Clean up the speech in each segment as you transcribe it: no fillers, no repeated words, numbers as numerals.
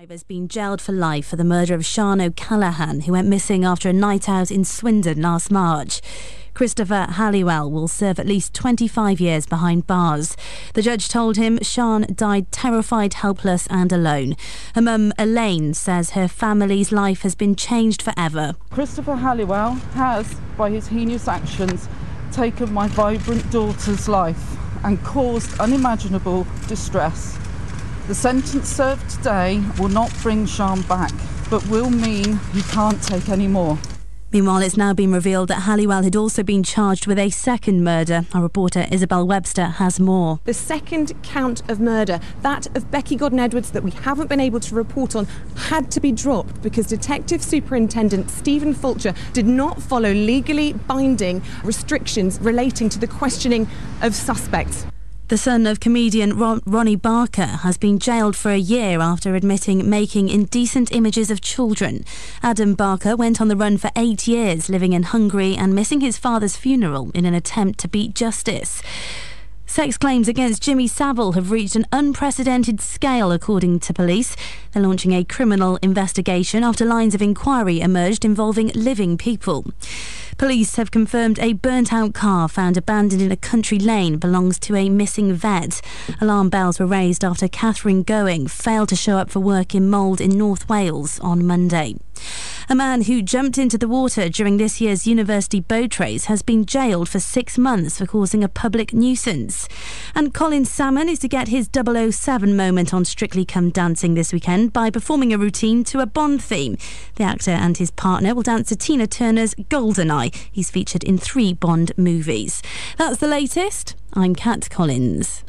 Has been jailed for life for the murder of Sian O'Callaghan, who went missing after a night out in Swindon last March. Christopher Halliwell will serve at least 25 years behind bars. The judge told him Sian died terrified, helpless and alone. Her mum, Elaine, says her family's life has been changed forever. Christopher Halliwell has, by his heinous actions, taken my vibrant daughter's life and caused unimaginable distress. The sentence served today will not bring Sian back, but will mean he can't take any more. Meanwhile, it's now been revealed that Halliwell had also been charged with a second murder. Our reporter Isabel Webster has more. The second count of murder, that of Becky Godden-Edwards that we haven't been able to report on, had to be dropped because Detective Superintendent Stephen Fulcher did not follow legally binding restrictions relating to the questioning of suspects. The son of comedian Ronnie Barker has been jailed for a year after admitting making indecent images of children. Adam Barker went on the run for 8 years, living in Hungary and missing his father's funeral in an attempt to beat justice. Sex claims against Jimmy Savile have reached an unprecedented scale, according to police. They're launching a criminal investigation after lines of inquiry emerged involving living people. Police have confirmed a burnt-out car found abandoned in a country lane belongs to a missing vet. Alarm bells were raised after Catherine Going failed to show up for work in Mold in North Wales on Monday. A man who jumped into the water during this year's university boat race has been jailed for 6 months for causing a public nuisance. And Colin Salmon is to get his 007 moment on Strictly Come Dancing this weekend by performing a routine to a Bond theme. The actor and his partner will dance to Tina Turner's GoldenEye. He's featured in 3 Bond movies. That's the latest. I'm Kat Collins.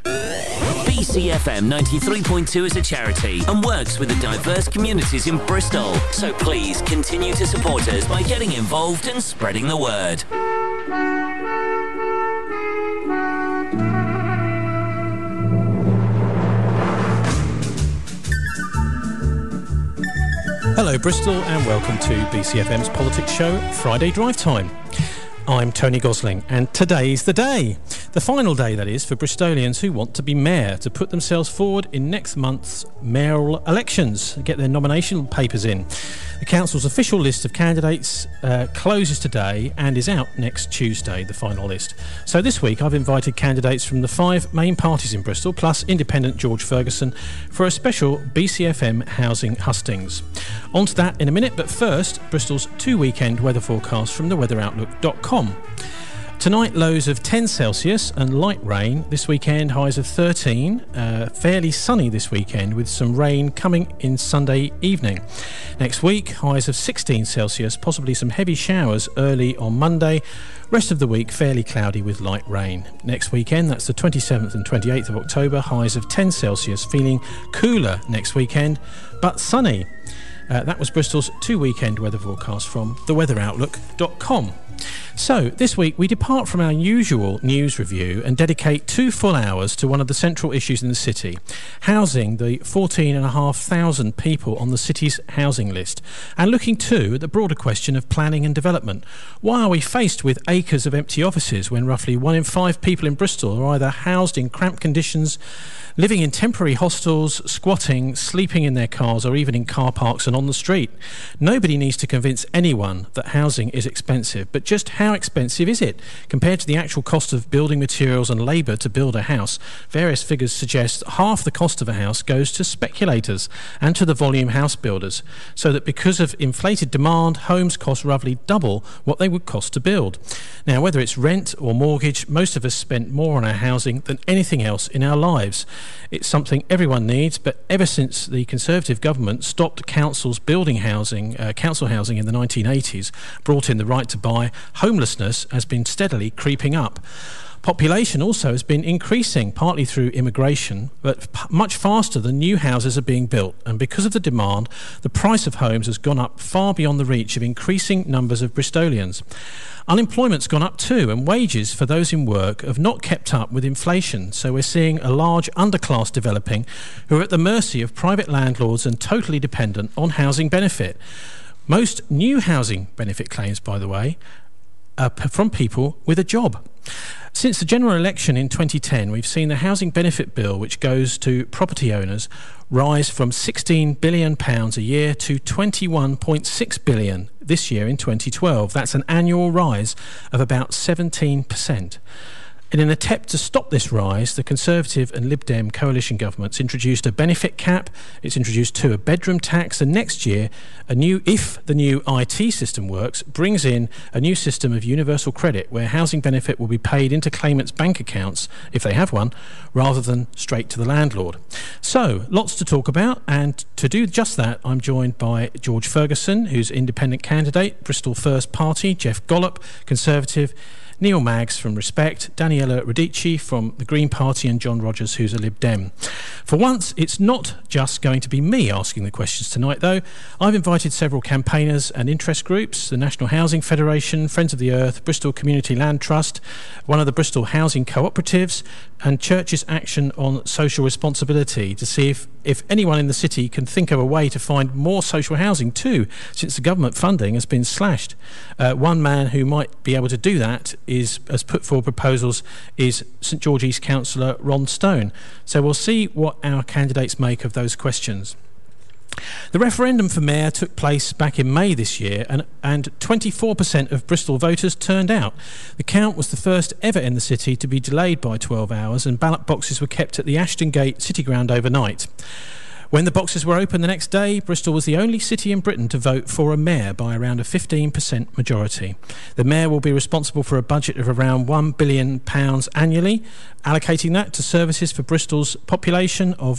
BCFM 93.2 is a charity and works with the diverse communities in Bristol. So please continue to support us by getting involved and spreading the word. Hello Bristol and welcome to BCFM's Politics Show Friday Drive Time. I'm Tony Gosling and today's the day. The final day, that is, for Bristolians who want to be mayor to put themselves forward in next month's mayoral elections and get their nomination papers in. The council's official list of candidates closes today and is out next Tuesday, the final list. So this week I've invited candidates from the 5 main parties in Bristol, plus independent George Ferguson, for a special BCFM housing hustings. On to that in a minute, but first, Bristol's 2-weekend weather forecast from theweatheroutlook.com. Tonight, lows of 10 Celsius and light rain. This weekend, highs of 13. Fairly sunny this weekend with some rain coming in Sunday evening. Next week, highs of 16 Celsius, possibly some heavy showers early on Monday. Rest of the week, fairly cloudy with light rain. Next weekend, that's the 27th and 28th of October, highs of 10 Celsius, feeling cooler next weekend, but sunny. That was Bristol's 2-weekend weather forecast from theweatheroutlook.com. So, this week we depart from our usual news review and dedicate 2 full hours to one of the central issues in the city, housing the 14,500 people on the city's housing list, and looking too at the broader question of planning and development. Why are we faced with acres of empty offices when roughly 1 in 5 people in Bristol are either housed in cramped conditions, living in temporary hostels, squatting, sleeping in their cars, or even in car parks and on the street? Nobody needs to convince anyone that housing is expensive, but just how expensive is it compared to the actual cost of building materials and labour to build a house? Various figures suggest half the cost of a house goes to speculators and to the volume house builders, so that because of inflated demand, homes cost roughly double what they would cost to build. Now, whether it's rent or mortgage, most of us spent more on our housing than anything else in our lives. It's something everyone needs, but ever since the Conservative government stopped councils building housing, council housing in the 1980s, brought in the right to buy, homelessness has been steadily creeping up. Population also has been increasing, partly through immigration, but much faster than new houses are being built. And because of the demand, the price of homes has gone up far beyond the reach of increasing numbers of Bristolians. Unemployment's gone up too, and wages for those in work have not kept up with inflation. So we're seeing a large underclass developing who are at the mercy of private landlords and totally dependent on housing benefit. Most new housing benefit claims, by the way, from people with a job. Since the general election in 2010, we've seen the housing benefit bill, which goes to property owners, rise from £16 billion a year to £21.6 billion this year in 2012. That's an annual rise of about 17%. In an attempt to stop this rise, the Conservative and Lib Dem coalition governments introduced a benefit cap. It's introduced too a bedroom tax, and next year, if the new IT system works, brings in a new system of universal credit where housing benefit will be paid into claimants' bank accounts, if they have one, rather than straight to the landlord. So, lots to talk about, and to do just that, I'm joined by George Ferguson, who's independent candidate, Bristol First Party, Jeff Gollop, Conservative, Neil Maggs from Respect, Daniela Radici from the Green Party, and John Rogers, who's a Lib Dem. For once, it's not just going to be me asking the questions tonight, though. I've invited several campaigners and interest groups, the National Housing Federation, Friends of the Earth, Bristol Community Land Trust, one of the Bristol Housing Cooperatives, and Churches Action on Social Responsibility, to see if anyone in the city can think of a way to find more social housing too, since the government funding has been slashed. One man who might be able to do that has put forward proposals is St George East Councillor Ron Stone. So we'll see what our candidates make of those questions. The referendum for mayor took place back in May this year, and 24% of Bristol voters turned out. The count was the first ever in the city to be delayed by 12 hours, and ballot boxes were kept at the Ashton Gate City Ground overnight. When the boxes were open the next day, Bristol was the only city in Britain to vote for a mayor by around a 15% majority. The mayor will be responsible for a budget of around £1 billion annually, allocating that to services for Bristol's population of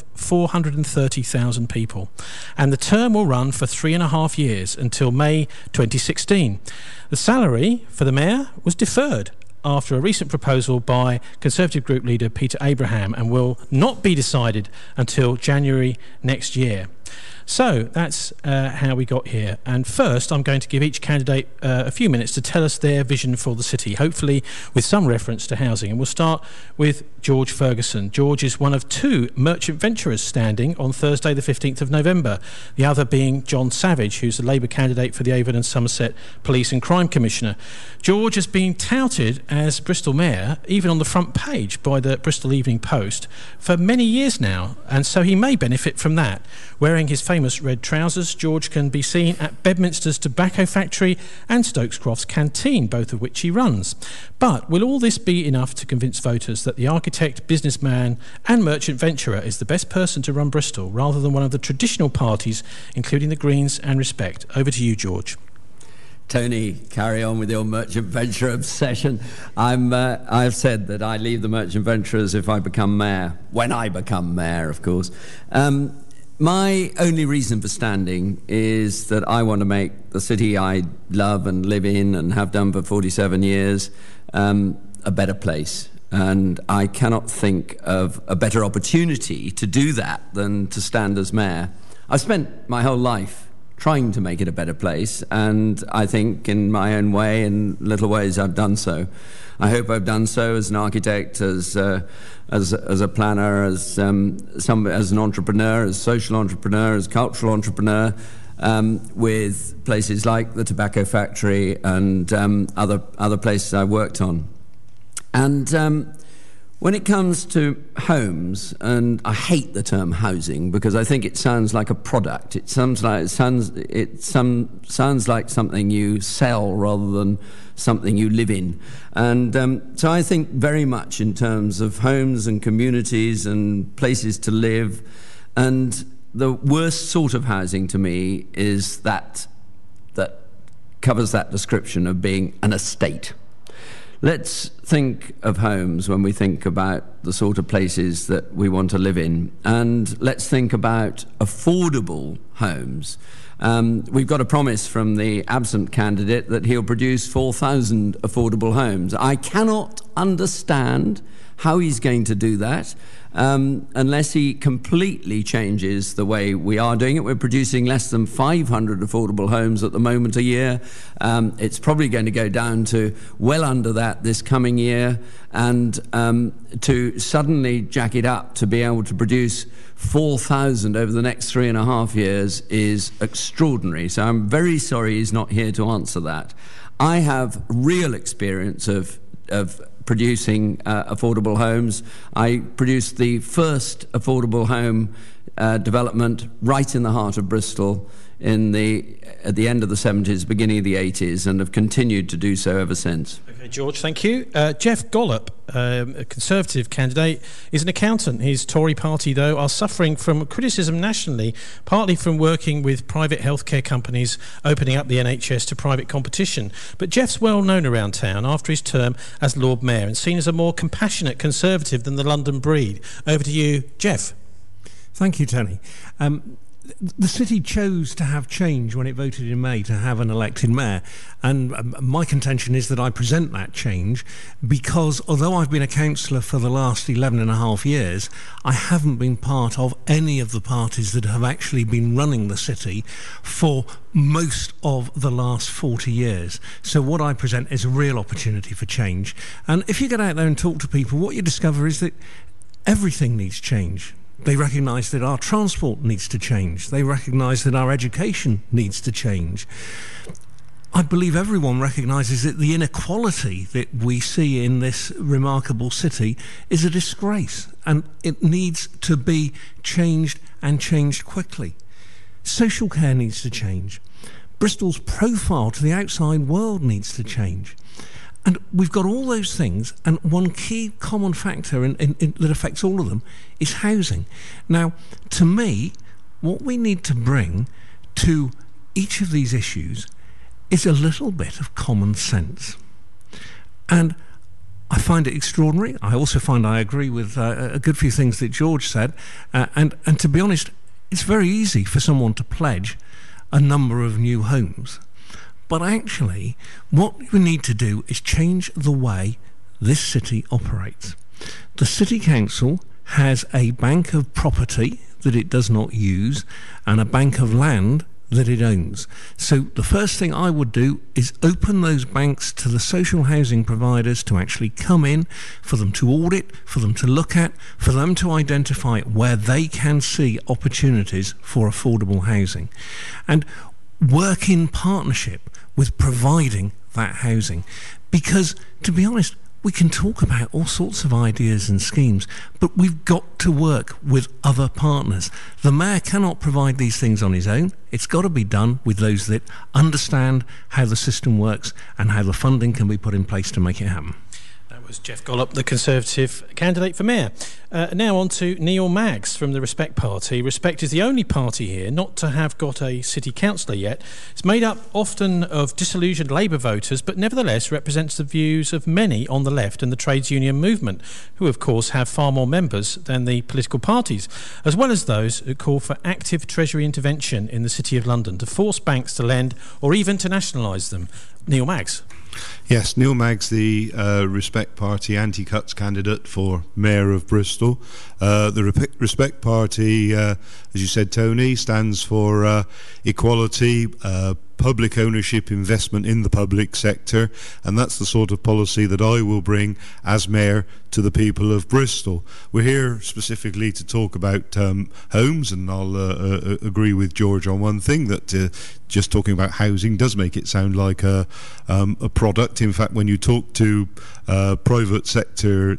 430,000 people. And the term will run for 3.5 years until May 2016. The salary for the mayor was deferred after a recent proposal by Conservative Group leader Peter Abraham, and will not be decided until January next year. So that's how we got here. And first, I'm going to give each candidate a few minutes to tell us their vision for the city, hopefully with some reference to housing. And we'll start with George Ferguson. George is one of two merchant venturers standing on Thursday the 15th of November, the other being John Savage, who's the Labour candidate for the Avon and Somerset Police and Crime Commissioner. George has been touted as Bristol Mayor, even on the front page by the Bristol Evening Post, for many years now, and so he may benefit from that. Wearing his famous red trousers, George can be seen at Bedminster's Tobacco Factory and Stokes Crofts Canteen, both of which he runs. But will all this be enough to convince voters that the architect, businessman and merchant venturer is the best person to run Bristol, rather than one of the traditional parties, including the Greens and Respect? Over to you, George. Tony, carry on with your merchant venture obsession. I've said that I leave the merchant venturers if I become mayor. When I become mayor, of course. My only reason for standing is that I want to make the city I love and live in and have done for 47 years a better place. And I cannot think of a better opportunity to do that than to stand as mayor. I've spent my whole life trying to make it a better place, and I think in my own way, in little ways, I've done so. I hope I've done so as an architect, as a planner, as an entrepreneur, as social entrepreneur, as cultural entrepreneur, with places like the Tobacco Factory and other places I've worked on. And when it comes to homes, and I hate the term housing because I think it sounds like a product. It sounds like something you sell rather than something you live in. And so I think very much in terms of homes and communities and places to live. And the worst sort of housing to me is that covers that description of being an estate. Let's think of homes when we think about the sort of places that we want to live in, and let's think about affordable homes. We've got a promise from the absent candidate that he'll produce 4,000 affordable homes. I cannot understand how he's going to do that unless he completely changes the way we are doing it. We're producing less than 500 affordable homes at the moment a year. It's probably going to go down to well under that this coming year, and to suddenly jack it up to be able to produce 4,000 over the next 3.5 years is extraordinary. So I'm very sorry he's not here to answer that. I have real experience of producing affordable homes. I produced the first affordable home development right in the heart of Bristol at the end of the 70s, beginning of the 80s, and have continued to do so ever since. Okay, George, thank you. Jeff Gollop, a Conservative candidate, is an accountant. His Tory party, though, are suffering from criticism nationally, partly from working with private healthcare companies opening up the NHS to private competition. But Jeff's well known around town after his term as Lord Mayor and seen as a more compassionate Conservative than the London breed. Over to you, Jeff. Thank you, Tony. The city chose to have change when it voted in May to have an elected mayor, and my contention is that I present that change because although I've been a councillor for the last 11 and a half years, I haven't been part of any of the parties that have actually been running the city for most of the last 40 years. So what I present is a real opportunity for change, and if you get out there and talk to people, what you discover is that everything needs change. They recognise that our transport needs to change. They recognise that our education needs to change. I believe everyone recognises that the inequality that we see in this remarkable city is a disgrace, and it needs to be changed, and changed quickly. Social care needs to change. Bristol's profile to the outside world needs to change. And we've got all those things, and one key common factor that affects all of them is housing. Now, to me, what we need to bring to each of these issues is a little bit of common sense. And I find it extraordinary. I also find I agree with a good few things that George said. And to be honest, it's very easy for someone to pledge a number of new homes. But actually, what we need to do is change the way this city operates. The City Council has a bank of property that it does not use and a bank of land that it owns. So the first thing I would do is open those banks to the social housing providers to actually come in, for them to audit, for them to look at, for them to identify where they can see opportunities for affordable housing, and work in partnership with providing that housing. Because, to be honest, we can talk about all sorts of ideas and schemes, but we've got to work with other partners. The mayor cannot provide these things on his own. It's got to be done with those that understand how the system works and how the funding can be put in place to make it happen. That was Jeff Gollop, the Conservative candidate for mayor. Now on to Neil Maggs from the Respect Party. Respect is the only party here not to have got a city councillor yet. It's made up often of disillusioned Labour voters, but nevertheless represents the views of many on the left and the trades union movement, who of course have far more members than the political parties, as well as those who call for active Treasury intervention in the City of London to force banks to lend or even to nationalise them. Neil Maggs. Yes, Neil Maggs, the Respect Party anti-cuts candidate for Mayor of Bristol. The Respect Party, as you said, Tony, stands for equality, public ownership, investment in the public sector, and that's the sort of policy that I will bring as Mayor to the people of Bristol. We're here specifically to talk about homes, and I'll agree with George on one thing, that just talking about housing does make it sound like a product. In fact, when you talk to private sector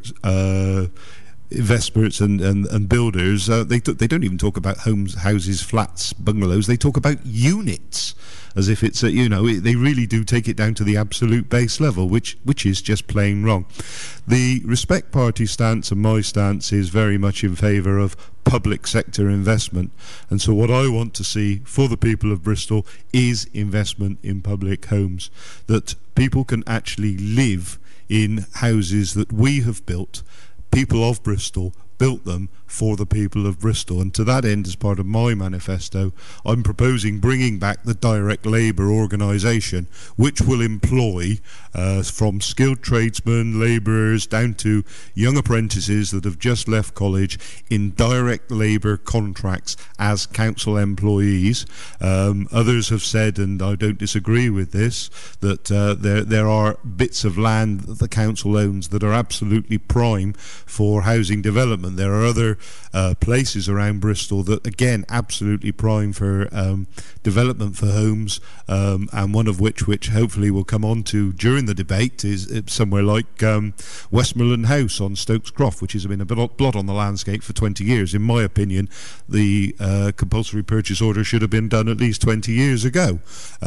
investors and builders, they don't even talk about homes, houses, flats, bungalows. They talk about units, as if it's they really do take it down to the absolute base level, which is just plain wrong. The Respect Party stance and my stance is very much in favour of public sector investment, and so what I want to see for the people of Bristol is investment in public homes, that people can actually live in houses that we have built. People of Bristol built them for the people of Bristol, and to that end, as part of my manifesto, I'm proposing bringing back the direct labour organisation, which will employ from skilled tradesmen, labourers, down to young apprentices that have just left college in direct labour contracts as council employees. Others have said, and I don't disagree with this, that there are bits of land that the council owns that are absolutely prime for housing development. development. There are other places around Bristol that, again, absolutely prime for development for homes, and one of which hopefully we'll come on to during the debate is somewhere like Westmoreland House on Stokes Croft, which has been a blot on the landscape for 20 years. In my opinion, the compulsory purchase order should have been done at least 20 years ago.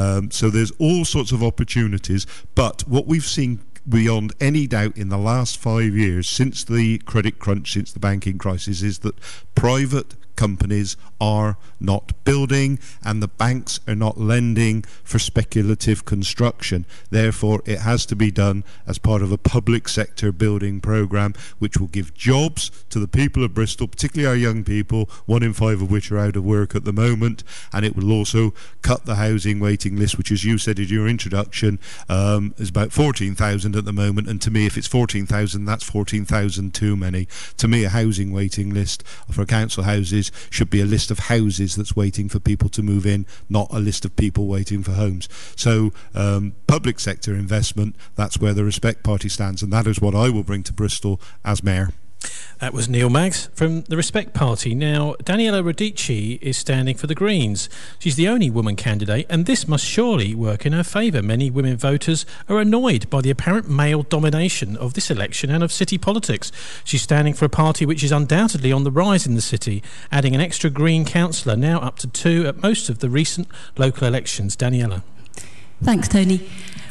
So there's all sorts of opportunities, but what we've seen beyond any doubt in the last 5 years, since the credit crunch, since the banking crisis, is that private companies are not building and the banks are not lending for speculative construction. Therefore, it has to be done as part of a public sector building programme which will give jobs to the people of Bristol, particularly our young people, 1 in 5 of which are out of work at the moment, and it will also cut the housing waiting list, which, as you said in your introduction, is about 14,000 at the moment, and to me, if it's 14,000, that's 14,000 too many. To me, a housing waiting list for council houses should be a list of houses that's waiting for people to move in, not a list of people waiting for homes. So public sector investment, that's where the Respect Party stands, and that is what I will bring to Bristol as Mayor. That was Neil Maggs from the Respect Party. Now, Daniela Radici is standing for the Greens. She's the only woman candidate, and this must surely work in her favour. Many women voters are annoyed by the apparent male domination of this election and of city politics. She's standing for a party which is undoubtedly on the rise in the city, adding an extra Green councillor, now up to 2 at most of the recent local elections. Daniela. Thanks, Tony.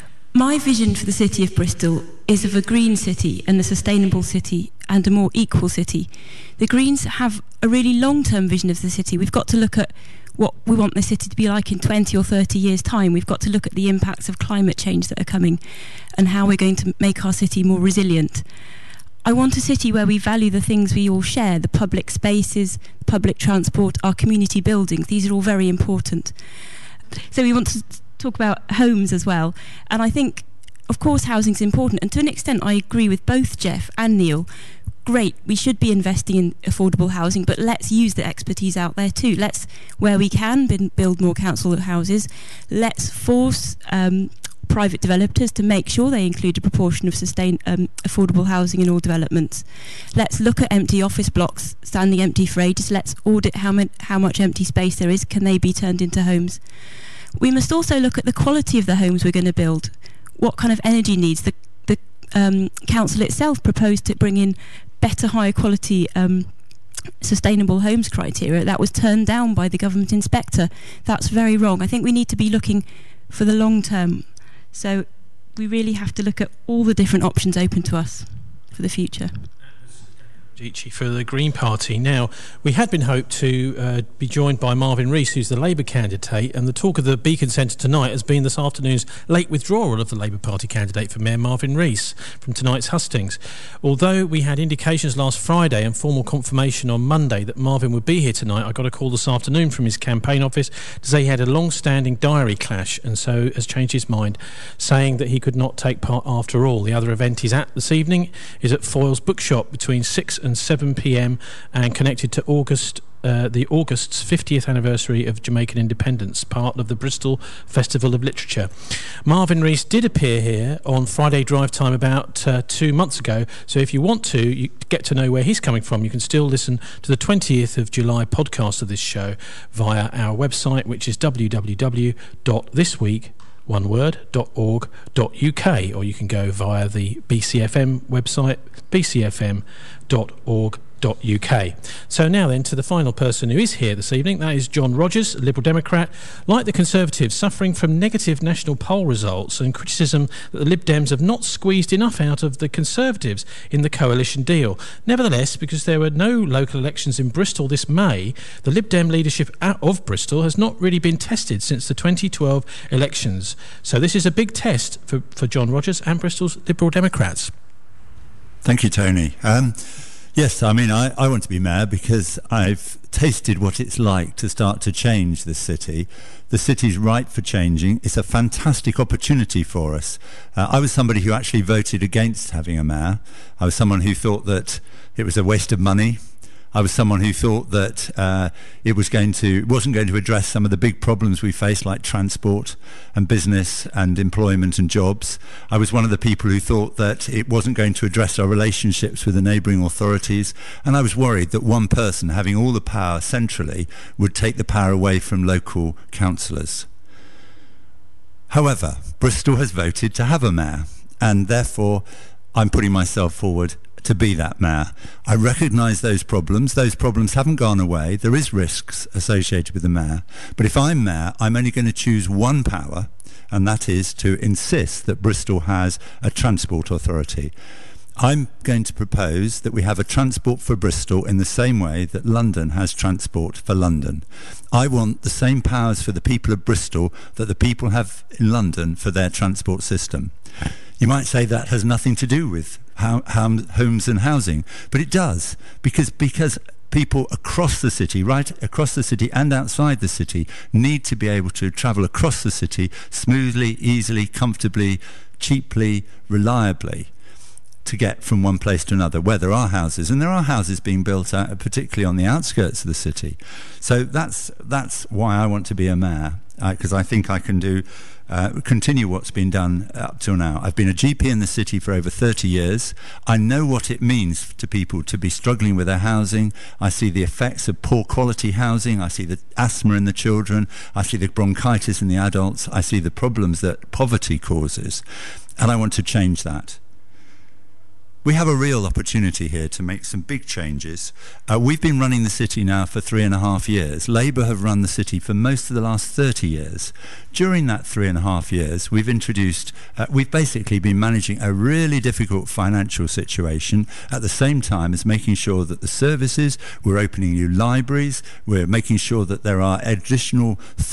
My vision for the city of Bristol is of a green city and a sustainable city and a more equal city. The Greens have a really long-term vision of the city. We've got to look at what we want the city to be like in 20 or 30 years' time. We've got to look at the impacts of climate change that are coming and how we're going to make our city more resilient. I want a city where we value the things we all share, the public spaces, public transport, our community buildings. These are all very important. So we want to talk about homes as well, and I think, of course, housing is important, and to an extent I agree with both Jeff and Neil. Great, we should be investing in affordable housing, but let's use the expertise out there too. Let's, where we can, build more council houses. Let's force private developers to make sure they include a proportion of affordable housing in all developments. Let's look at empty office blocks standing empty for ages. Let's audit how much empty space there is. Can they be turned into homes? We must also look at the quality of the homes we're going to build. What kind of energy needs? The council itself proposed to bring in better, higher quality sustainable homes criteria. That was turned down by the government inspector. That's very wrong. I think we need to be looking for the long term. So we really have to look at all the different options open to us for the future. For the Green Party. Now, we had been hoped to be joined by Marvin Rees, who's the Labour candidate, and the talk of the Beacon Centre tonight has been this afternoon's late withdrawal of the Labour Party candidate for Mayor, Marvin Rees, from tonight's hustings. Although we had indications last Friday and formal confirmation on Monday that Marvin would be here tonight, I got a call this afternoon from his campaign office to say he had a long-standing diary clash and so has changed his mind, saying that he could not take part after all. The other event he's at this evening is at Foyle's Bookshop between 6 and 7 p.m. and connected to August's 50th anniversary of Jamaican independence, part of the Bristol Festival of Literature. Marvin Rees did appear here on Friday Drive Time about 2 months ago, so if you want to you get to know where he's coming from, you can still listen to the 20th of July podcast of this show via our website, which is www.thisweek.org.uk, or you can go via the BCFM website, bcfm.org.uk. So now then to the final person who is here this evening. That is John Rogers, a Liberal Democrat. Like the Conservatives, suffering from negative national poll results and criticism that the Lib Dems have not squeezed enough out of the Conservatives in the coalition deal. Nevertheless, because there were no local elections in Bristol this May, the Lib Dem leadership of Bristol has not really been tested since the 2012 elections. So this is a big test for John Rogers and Bristol's Liberal Democrats. Thank you, Tony. Yes, I mean, I want to be mayor because I've tasted what it's like to start to change this city. The city's ripe for changing. It's a fantastic opportunity for us. I was somebody who actually voted against having a mayor. I was someone who thought that it was a waste of money. I was someone who thought that it wasn't going to address some of the big problems we face, like transport and business and employment and jobs. I was one of the people who thought that it wasn't going to address our relationships with the neighbouring authorities, and I was worried that one person having all the power centrally would take the power away from local councillors. However, Bristol has voted to have a mayor, and therefore I'm putting myself forward to be that mayor. I recognise those problems. Those problems haven't gone away. There is risks associated with the mayor. But if I'm mayor, I'm only going to choose one power, and that is to insist that Bristol has a transport authority. I'm going to propose that we have a transport for Bristol in the same way that London has transport for London. I want the same powers for the people of Bristol that the people have in London for their transport system. You might say that has nothing to do with homes and housing, but it does, because people across the city, right across the city and outside the city, need to be able to travel across the city smoothly, easily, comfortably, cheaply, reliably, to get from one place to another, where there are houses, and there are houses being built out, particularly on the outskirts of the city. So that's why I want to be a mayor, because I think I can continue what's been done up till now. I've been a GP in the city for over 30 years. I know what it means to people to be struggling with their housing. I see the effects of poor quality housing. I see the asthma in the children. I see the bronchitis in the adults. I see the problems that poverty causes, and I want to change that. We have a real opportunity here to make some big changes. We've been running the city now for 3.5 years. Labour have run the city for most of the last 30 years. During that 3.5 years, we've basically been managing a really difficult financial situation at the same time as making sure that the services, we're opening new libraries, we're making sure that there are additional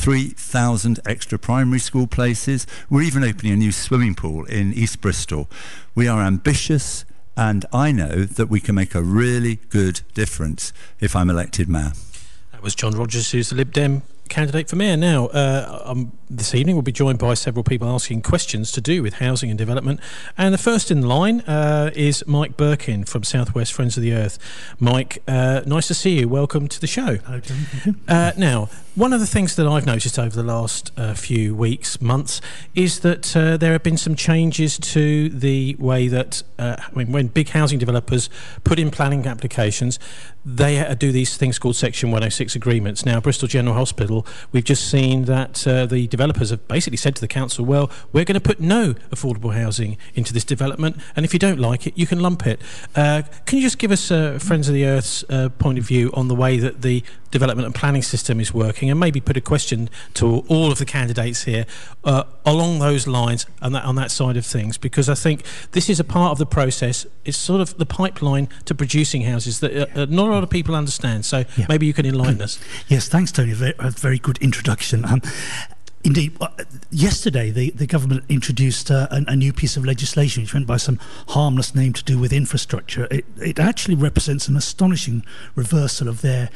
3,000 extra primary school places, we're even opening a new swimming pool in East Bristol. We are ambitious, and I know that we can make a really good difference if I'm elected mayor. That was John Rogers, who's the Lib Dem candidate for mayor. Now, this evening we'll be joined by several people asking questions to do with housing and development, and the first in line is Mike Birkin from Southwest Friends of the Earth. Mike, nice to see you. Welcome to the show. Hello, John. Thank you. Now, one of the things that I've noticed over the last few weeks, months, is that there have been some changes to the way that when big housing developers put in planning applications, they do these things called Section 106 agreements. Now, Bristol General Hospital, we've just seen that the developers have basically said to the council, well, we're going to put no affordable housing into this development, and if you don't like it, you can lump it. Can you just give us Friends of the Earth's point of view on the way that the development and planning system is working, and maybe put a question to all of the candidates here along those lines and on that side of things, because I think this is a part of the process. It's sort of the pipeline to producing houses that not a lot of people understand. So maybe you can enlighten us. Yes, thanks, Tony. A very good introduction. Indeed, yesterday the government introduced a new piece of legislation which went by some harmless name to do with infrastructure. It actually represents an astonishing reversal of their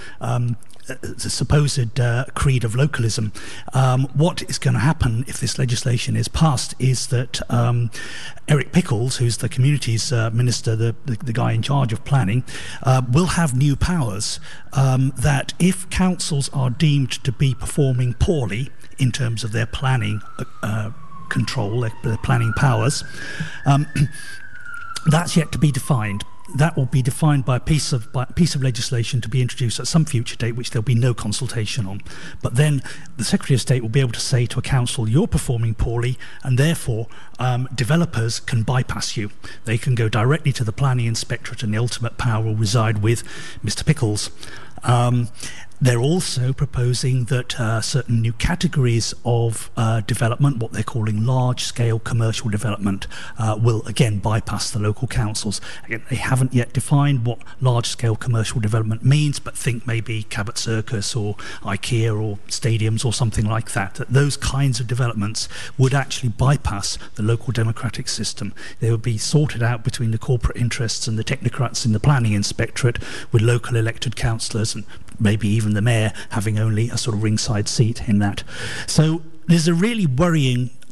the supposed creed of localism. What is going to happen if this legislation is passed is that Eric Pickles, who's the communities minister, the guy in charge of planning, will have new powers that if councils are deemed to be performing poorly in terms of their planning control, their planning powers, that's yet to be defined. That will be defined by a piece of legislation to be introduced at some future date, which there'll be no consultation on. But then the Secretary of State will be able to say to a council, you're performing poorly, and therefore developers can bypass you. They can go directly to the planning inspectorate, and the ultimate power will reside with Mr. Pickles. They're also proposing that certain new categories of development, what they're calling large-scale commercial development, will again bypass the local councils. Again, they haven't yet defined what large-scale commercial development means, but think maybe Cabot Circus or IKEA or stadiums or something like that. That those kinds of developments would actually bypass the local democratic system. They would be sorted out between the corporate interests and the technocrats in the planning inspectorate, with local elected councillors and maybe even the mayor having only a sort of ringside seat in that. So there's a really worrying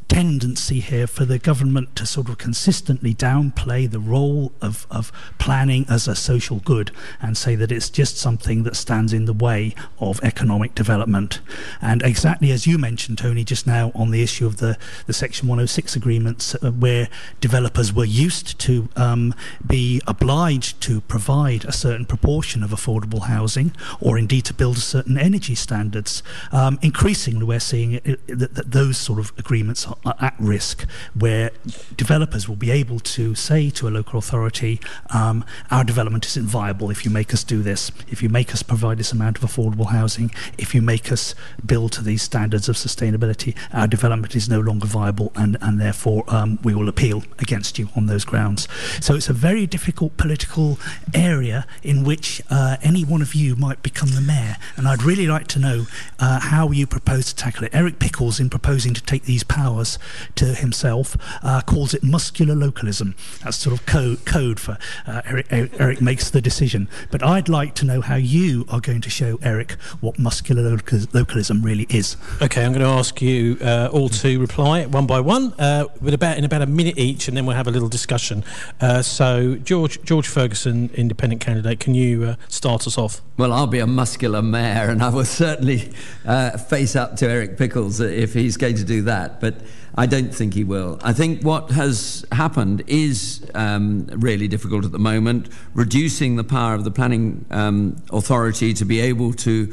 tendency here for the government to sort of consistently downplay the role of planning as a social good and say that it's just something that stands in the way of economic development. And exactly as you mentioned, Tony, just now on the issue of the Section 106 agreements, where developers were used to be obliged to provide a certain proportion of affordable housing, or indeed to build certain energy standards. Increasingly we're seeing that those sort of agreements are at risk, where developers will be able to say to a local authority, our development isn't viable if you make us do this, if you make us provide this amount of affordable housing, if you make us build to these standards of sustainability, our development is no longer viable, and therefore we will appeal against you on those grounds. So it's a very difficult political area in which any one of you might become the mayor, and I'd really like to know how you propose to tackle it. Eric Pickles, in proposing to take these powers to himself, calls it muscular localism. That's sort of code for Eric makes the decision. But I'd like to know how you are going to show Eric what muscular localism really is. Okay, I'm going to ask you all to reply one by one in about a minute each, and then we'll have a little discussion. So George Ferguson, independent candidate, can you start us off? Well, I'll be a muscular mayor, and I will certainly face up to Eric Pickles if he's going to do that, but I don't think he will. I think what has happened is really difficult at the moment. Reducing the power of the planning authority to be able to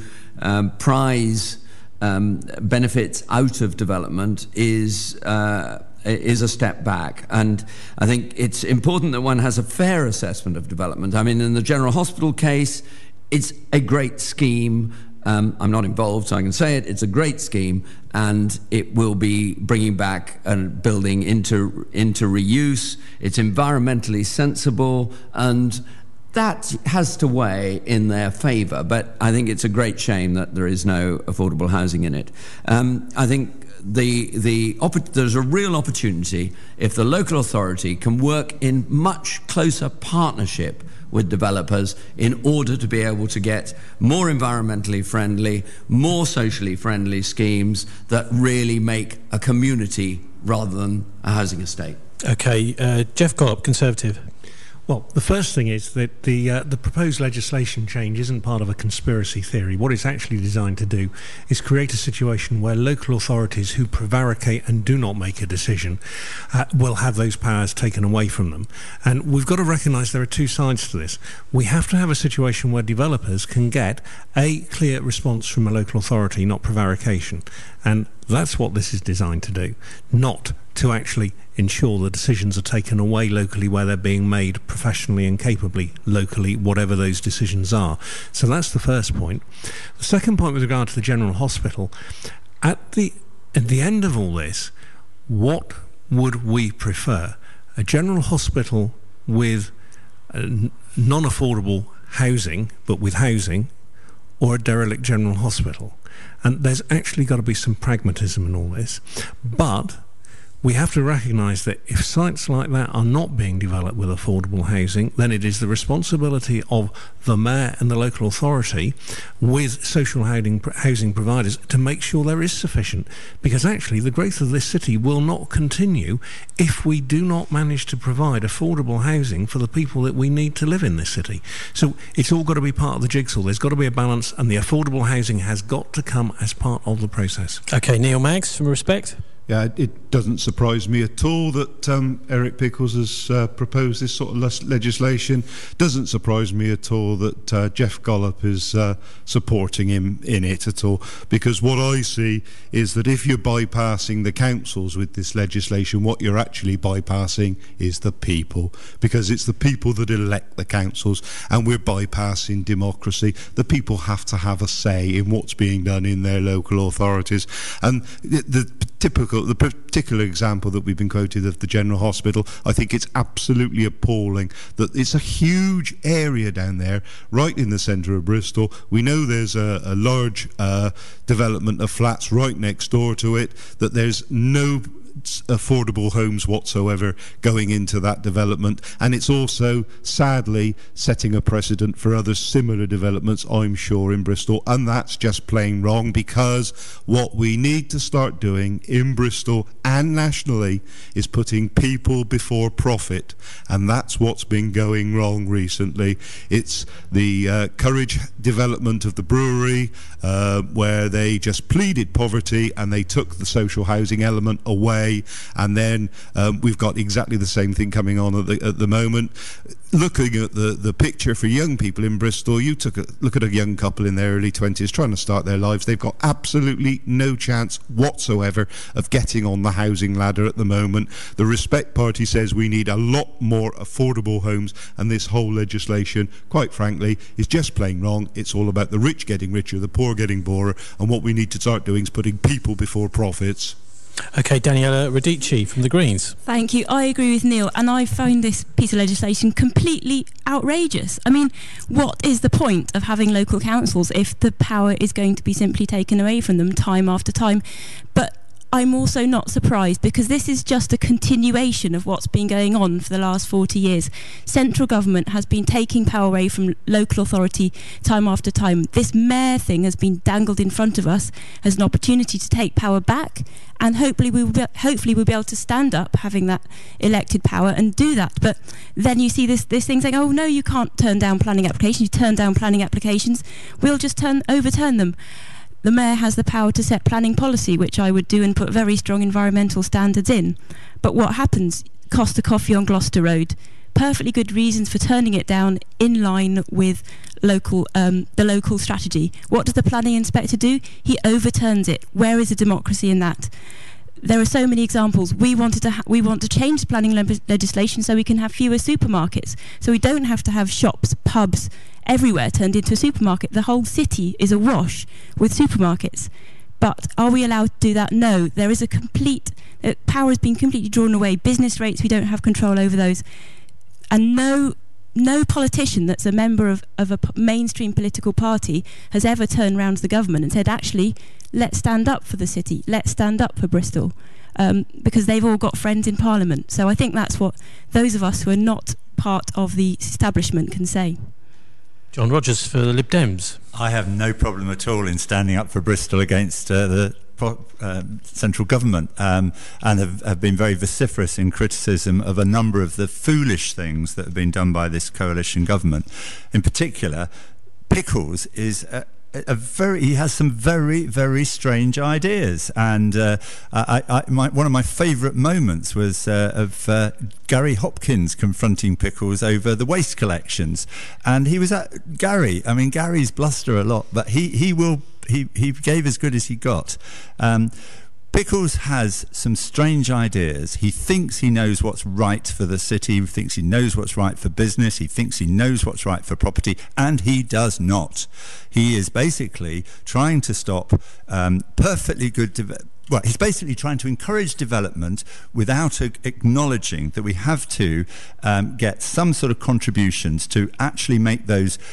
prize benefits out of development is a step back, and I think it's important that one has a fair assessment of development. I mean, in the General Hospital case, it's a great scheme. I'm not involved, so I can say it. It's a great scheme, and it will be bringing back a building into reuse. It's environmentally sensible, and that has to weigh in their favour. But I think it's a great shame that there is no affordable housing in it. I think there's a real opportunity if the local authority can work in much closer partnership with developers in order to be able to get more environmentally friendly, more socially friendly schemes that really make a community rather than a housing estate. Okay, Jeff Gollop, Conservative. Well, the first thing is that the proposed legislation change isn't part of a conspiracy theory. What it's actually designed to do is create a situation where local authorities who prevaricate and do not make a decision will have those powers taken away from them. And we've got to recognise there are two sides to this. We have to have a situation where developers can get a clear response from a local authority, not prevarication. And that's what this is designed to do, not to actually ensure the decisions are taken away locally where they're being made professionally and capably locally, whatever those decisions are. So that's the first point. The second point with regard to the General Hospital, at the end of all this, what would we prefer? A General Hospital with non-affordable housing, but with housing, or a derelict General Hospital? And there's actually got to be some pragmatism in all this. But we have to recognise that if sites like that are not being developed with affordable housing, then it is the responsibility of the mayor and the local authority with social housing providers to make sure there is sufficient. Because actually the growth of this city will not continue if we do not manage to provide affordable housing for the people that we need to live in this city. So it's all got to be part of the jigsaw. There's got to be a balance, and the affordable housing has got to come as part of the process. Okay, Neil Maggs, from Respect. Yeah, it doesn't surprise me at all that Eric Pickles has proposed this sort of legislation. Doesn't surprise me at all that Jeff Gollop is supporting him in it at all, because what I see is that if you're bypassing the councils with this legislation, what you're actually bypassing is the people, because it's the people that elect the councils, and we're bypassing democracy. The people have to have a say in what's being done in their local authorities. And the particular example that we've been quoted of the General Hospital, I think it's absolutely appalling that it's a huge area down there, right in the centre of Bristol. We know there's a large development of flats right next door to it, that there's no affordable homes whatsoever going into that development, and it's also sadly setting a precedent for other similar developments, I'm sure, in Bristol, and that's just plain wrong, because what we need to start doing in Bristol and nationally is putting people before profit, and that's what's been going wrong recently. It's the Courage development of the brewery, where they just pleaded poverty and they took the social housing element away, and then we've got exactly the same thing coming on at the moment. Looking at the picture for young people in Bristol, you look at a young couple in their early 20s trying to start their lives. They've got absolutely no chance whatsoever of getting on the housing ladder at the moment. The Respect Party says we need a lot more affordable homes, and this whole legislation, quite frankly, is just plain wrong. It's all about the rich getting richer, the poor getting poorer, and what we need to start doing is putting people before profits. OK, Daniela Radici from the Greens. Thank you. I agree with Neil, and I find this piece of legislation completely outrageous. I mean, what is the point of having local councils if the power is going to be simply taken away from them time after time? But I'm also not surprised, because this is just a continuation of what's been going on for the last 40 years. Central government has been taking power away from local authority time after time. This mayor thing has been dangled in front of us as an opportunity to take power back, and hopefully we'll be able to stand up having that elected power and do that. But then you see this thing saying, oh no, you can't turn down planning applications. You turn down planning applications, we'll just overturn them. The mayor has the power to set planning policy, which I would do, and put very strong environmental standards in. But what happens? Costa Coffee on Gloucester Road. Perfectly good reasons for turning it down, in line with the local strategy. What does the planning inspector do? He overturns it. Where is the democracy in that? There are so many examples. We want to change the planning legislation so we can have fewer supermarkets, so we don't have to have shops, pubs, everywhere turned into a supermarket. The whole city is awash with supermarkets. But are we allowed to do that? No. There is power has been completely drawn away. Business rates, we don't have control over those. And no politician that's a member of a mainstream political party has ever turned round to the government and said, actually, let's stand up for the city, let's stand up for Bristol, because they've all got friends in Parliament. So I think that's what those of us who are not part of the establishment can say. John Rogers for the Lib Dems. I have no problem at all in standing up for Bristol against the central government, and have been very vociferous in criticism of a number of the foolish things that have been done by this coalition government. In particular, Pickles is he has some very, very strange ideas, and one of my favourite moments was of Gary Hopkins confronting Pickles over the waste collections, and he was at Gary's bluster a lot, but he gave as good as he got. Pickles has some strange ideas. He thinks he knows what's right for the city, he thinks he knows what's right for business, he thinks he knows what's right for property, and he does not. He is basically trying to stop perfectly good he's basically trying to encourage development without acknowledging that we have to get some sort of contributions to actually make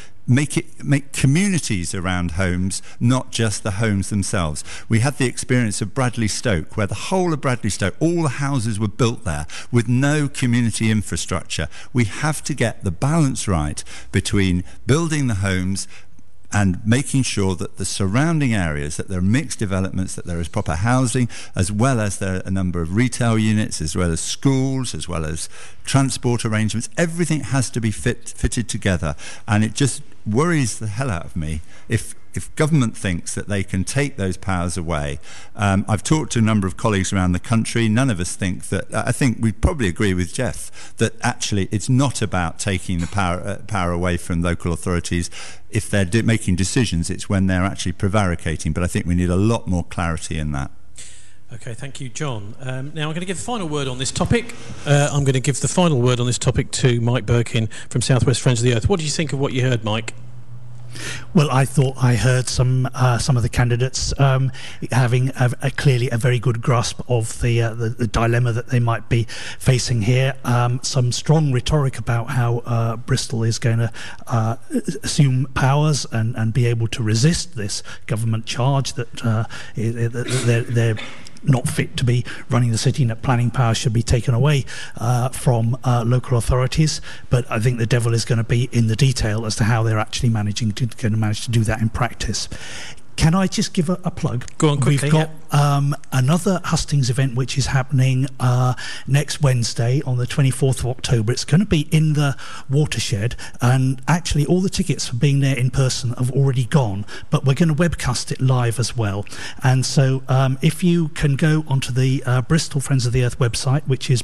communities around homes, not just the homes themselves. We had the experience of Bradley Stoke, where the whole of Bradley Stoke, all the houses were built there with no community infrastructure. We have to get the balance right between building the homes and making sure that the surrounding areas, that there are mixed developments, that there is proper housing, as well as there are a number of retail units, as well as schools, as well as transport arrangements. Everything has to be fitted together, and it just worries the hell out of me if government thinks that they can take those powers away. I've talked to a number of colleagues around the country. None of us think that. I think we probably agree with Jeff that actually it's not about taking the power away from local authorities. If they're making decisions, it's when they're actually prevaricating. But I think we need a lot more clarity in that. OK, thank you, John. Now I'm going to give the final word on this topic. I'm going to give the final word on this topic to Mike Birkin from South West Friends of the Earth. What do you think of what you heard, Mike? Well, I thought I heard some of the candidates having clearly a very good grasp of the dilemma that they might be facing here. Some strong rhetoric about how Bristol is going to assume powers and be able to resist this government charge that they're not fit to be running the city, and that planning power should be taken away from local authorities. But I think the devil is going to be in the detail as to how they're actually manage to do that in practice. Can I just give a plug? Go on quickly. We've got another hustings event which is happening next Wednesday on the 24th of October. It's going to be in the Watershed, and actually all the tickets for being there in person have already gone, but we're going to webcast it live as well. And so if you can go onto the Bristol Friends of the Earth website, which is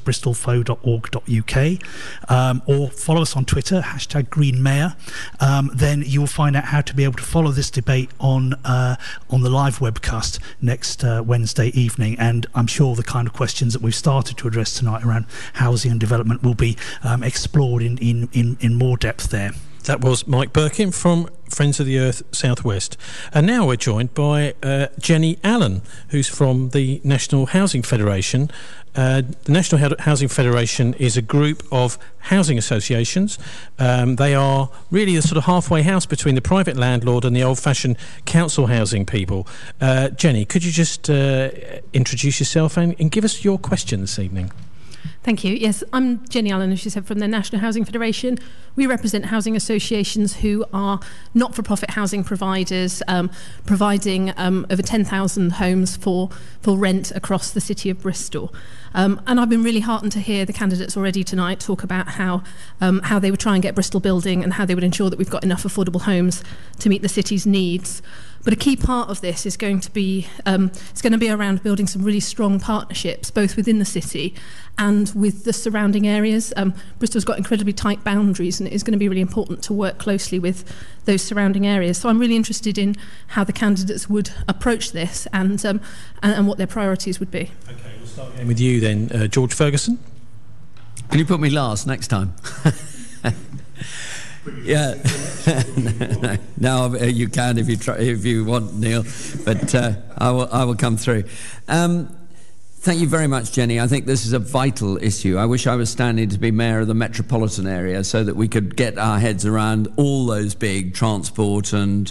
bristolfo.org.uk, or follow us on Twitter, #GreenMayor, then you will find out how to be able to follow this debate on the live webcast next Wednesday evening. And I'm sure the kind of questions that we've started to address tonight around housing and development will be explored in more depth there. That was Mike Birkin from Friends of the Earth Southwest. And now we're joined by Jenny Allen, who's from the National Housing Federation. The National Housing Federation is a group of housing associations. They are really a sort of halfway house between the private landlord and the old-fashioned council housing people. Jenny, could you just introduce yourself and give us your question this evening? Thank you. Yes, I'm Jenny Allen, as you said, from the National Housing Federation. We represent housing associations who are not-for-profit housing providers, providing over 10,000 homes for rent across the city of Bristol. And I've been really heartened to hear the candidates already tonight talk about how they would try and get Bristol building and how they would ensure that we've got enough affordable homes to meet the city's needs. But a key part of this is going to be around building some really strong partnerships, both within the city and with the surrounding areas. Bristol's got incredibly tight boundaries, and it is going to be really important to work closely with those surrounding areas. So I'm really interested in how the candidates would approach this and what their priorities would be. Okay, we'll start again with you then, George Ferguson. Can you put me last next time? Yeah, no, you can if you want, Neil. But I will come through. Thank you very much, Jenny. I think this is a vital issue. I wish I was standing to be mayor of the metropolitan area so that we could get our heads around all those big transport and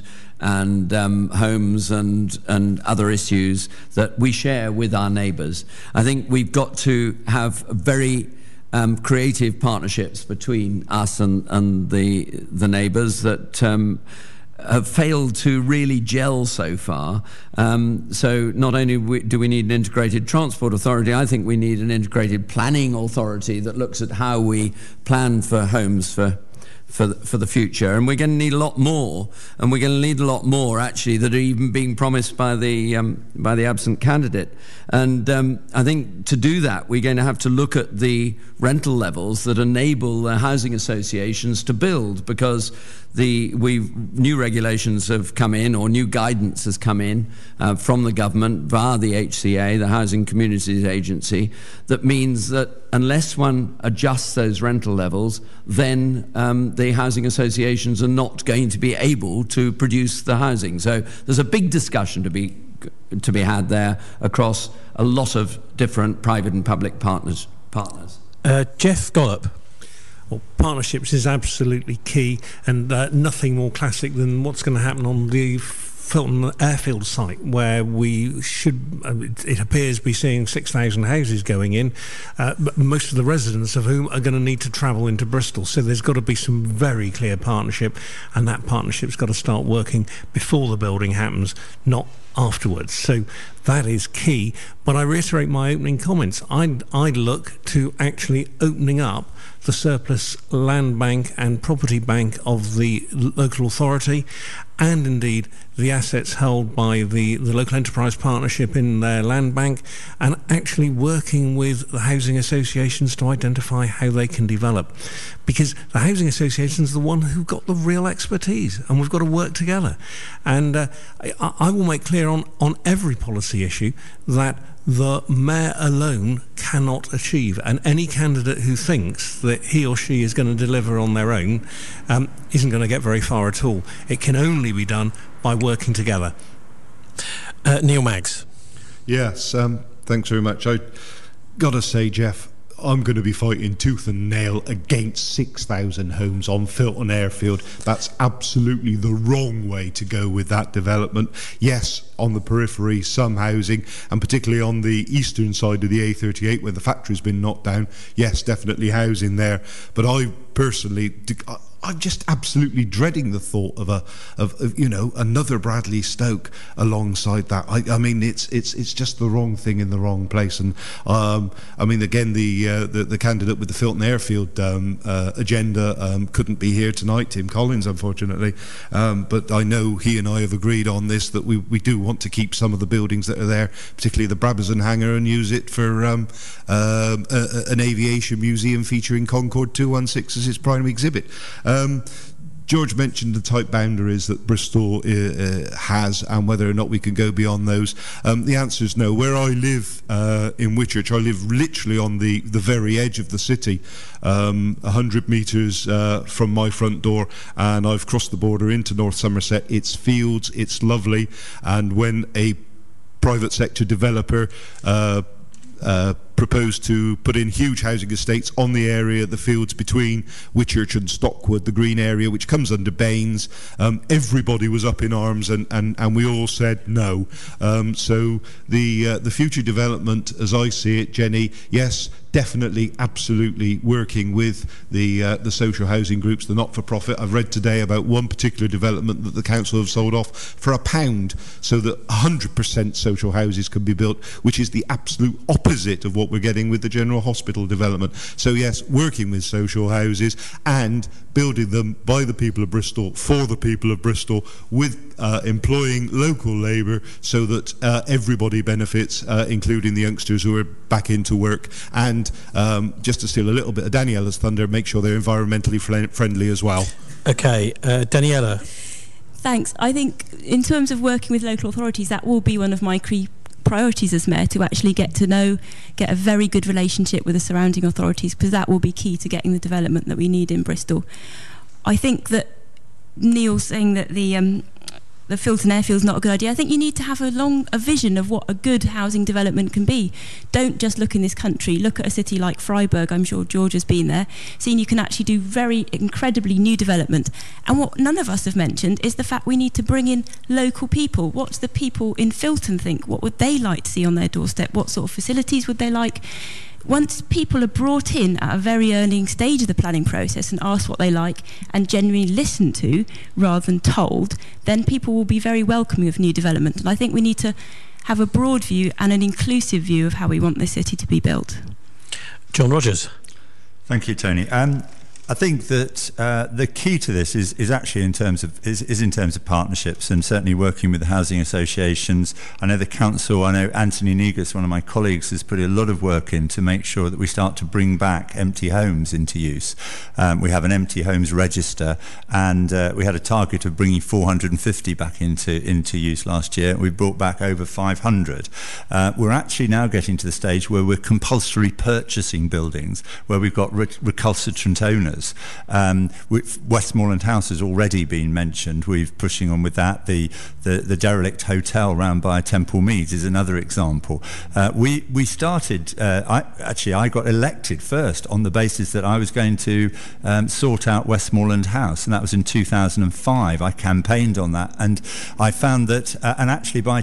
homes and other issues that we share with our neighbours. I think we've got to have very creative partnerships between us and the neighbours that have failed to really gel so far. So not only do we need an integrated transport authority, I think we need an integrated planning authority that looks at how we plan for homes for the future. And we're going to need a lot more, and we're going to need a lot more actually that are even being promised by the absent candidate. And I think to do that we're going to have to look at the rental levels that enable the housing associations to build, because new regulations have come in, or new guidance has come in from the government via the HCA, the Housing Communities Agency, that means that unless one adjusts those rental levels, then the housing associations are not going to be able to produce the housing. So there's a big discussion to be had there across a lot of different private and public partners. Jeff Gollop. Well, partnerships is absolutely key, and nothing more classic than what's going to happen on the Filton Airfield site, where we should, it appears, be seeing 6,000 houses going in, but most of the residents of whom are going to need to travel into Bristol. So there's got to be some very clear partnership, and that partnership's got to start working before the building happens, not afterwards. So that is key. But I reiterate my opening comments. I'd look to actually opening up the surplus land bank and property bank of the local authority, and indeed the assets held by the local enterprise partnership in their land bank, and actually working with the housing associations to identify how they can develop, because the housing associations are the one who've got the real expertise, and we've got to work together. And I will make clear on every policy issue that the mayor alone cannot achieve, and any candidate who thinks that he or she is going to deliver on their own isn't going to get very far at all. It can only be done by working together. Neil Maggs. Yes, thanks very much. I got to say, Jeff, I'm going to be fighting tooth and nail against 6,000 homes on Filton Airfield. That's absolutely the wrong way to go with that development. Yes, on the periphery, some housing, and particularly on the eastern side of the A38 where the factory's been knocked down, yes, definitely housing there. But I personally, I'm just absolutely dreading the thought of another Bradley Stoke alongside that. I mean, it's just the wrong thing in the wrong place. And I mean, again, the candidate with the Filton Airfield agenda couldn't be here tonight, Tim Collins, unfortunately. But I know he and I have agreed on this, that we do want to keep some of the buildings that are there, particularly the Brabazon hangar, and use it for an aviation museum featuring Concorde 216 as its primary exhibit. George mentioned the type boundaries that Bristol has and whether or not we can go beyond those. The answer is no. Where I live in Whitchurch, I live literally on the very edge of the city, 100 metres from my front door, and I've crossed the border into North Somerset. It's fields, it's lovely, and when a private sector developer proposed to put in huge housing estates on the area, the fields between Whitchurch and Stockwood, the green area which comes under Baines, everybody was up in arms, and we all said no. So the future development, as I see it, Jenny, yes, definitely, absolutely working with the social housing groups, the not-for-profit. I've read today about one particular development that the council have sold off for £1, so that 100% social houses can be built, which is the absolute opposite of what we're getting with the General Hospital development. So yes, working with social houses and building them by the people of Bristol, for the people of Bristol, with employing local labour, so that everybody benefits, including the youngsters who are back into work, and just to steal a little bit of Daniella's thunder, make sure they're environmentally friendly as well. Okay, Daniella. Thanks. I think in terms of working with local authorities, that will be one of my key priorities as mayor, to actually get a very good relationship with the surrounding authorities, because that will be key to getting the development that we need in Bristol. I think that Neil saying that the Filton Airfield is not a good idea. I think you need to have a vision of what a good housing development can be. Don't just look in this country. Look at a city like Freiburg. I'm sure George has been there, seen you can actually do very incredibly new development. And what none of us have mentioned is the fact we need to bring in local people. What's the people in Filton think? What would they like to see on their doorstep? What sort of facilities would they like? Once people are brought in at a very early stage of the planning process and asked what they like and genuinely listened to rather than told, then people will be very welcoming of new development. And I think we need to have a broad view and an inclusive view of how we want this city to be built. John Rogers. Thank you, Tony. I think that the key to this is actually in terms of partnerships, and certainly working with the housing associations. I know the council, I know Anthony Negus, one of my colleagues, has put a lot of work in to make sure that we start to bring back empty homes into use. We have an empty homes register, and we had a target of bringing 450 back into use last year. We brought back over 500. We're actually now getting to the stage where we're compulsory purchasing buildings, where we've got recalcitrant owners. Westmoreland House has already been mentioned. We're pushing on with that. The derelict hotel round by Temple Meads is another example. We started. I got elected first on the basis that I was going to sort out Westmoreland House, and that was in 2005. I campaigned on that, and I found that. And actually, by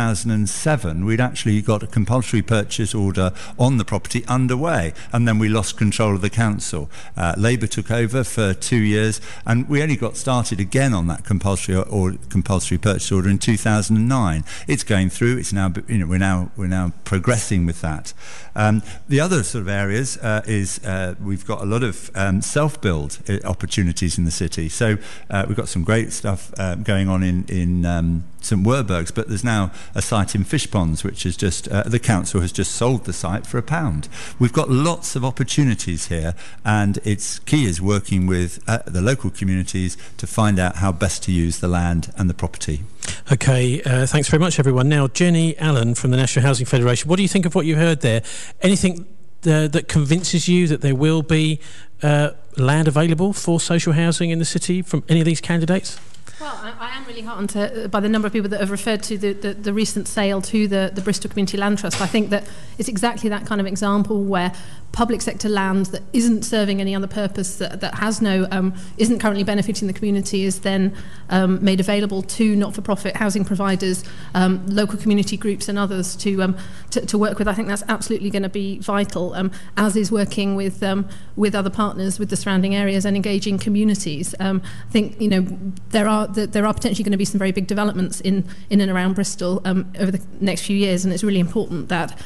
2007, we'd actually got a compulsory purchase order on the property underway, and then we lost control of the council. Labour took over for 2 years, and we only got started again on that compulsory purchase order in 2009. It's going through. It's now, we're now progressing with that. The other sort of areas is we've got a lot of self-build opportunities in the city. So we've got some great stuff going on in St Werburgh's, but there's now a site in Fishponds which is just the council has just sold the site for £1. We've got lots of opportunities here, and it's key is working with the local communities to find out how best to use the land and the property. Okay, thanks very much, everyone. Now, Jenny Allen from the National Housing Federation, what do you think of what you heard there? Anything that convinces you that there will be land available for social housing in the city from any of these candidates? Well, I am really heartened by the number of people that have referred to the recent sale to the Bristol Community Land Trust. I think that it's exactly that kind of example where public sector land that isn't serving any other purpose, that has no isn't currently benefiting the community, is then made available to not-for-profit housing providers, local community groups and others to work with. I think that's absolutely going to be vital, as is working with other partners with the surrounding areas and engaging communities. I think there are potentially going to be some very big developments in and around Bristol over the next few years, and it's really important that